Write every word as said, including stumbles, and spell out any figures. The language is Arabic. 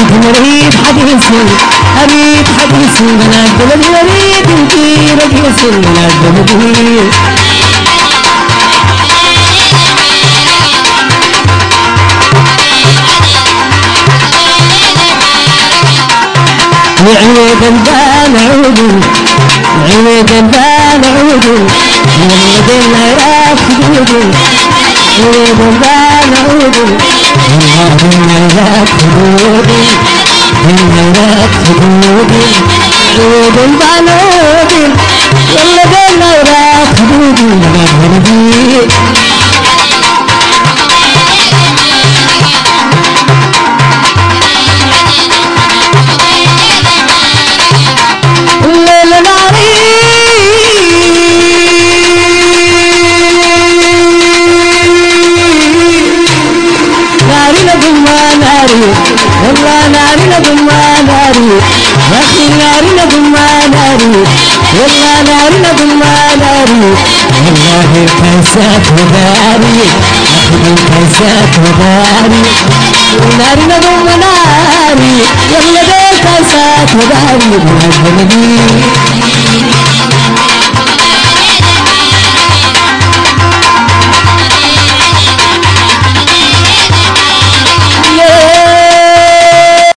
مريد حديثي أريد حديثي من الدم مريد انتي رقيصي من الدم عيد البان عود عيد البان عود ولد العراق خدود عيد البان عود اللهم العراق خدود العراق خدود عيد البان عود ولد العراق خدود العراق والله ناري لكم ما ناري يا أخي ناري لكم ما ناري والله ناري لكم ما ناري والله الكاسات وداري أخذ الكاسات وداري ناري لكم ناري والله الكاسات وداري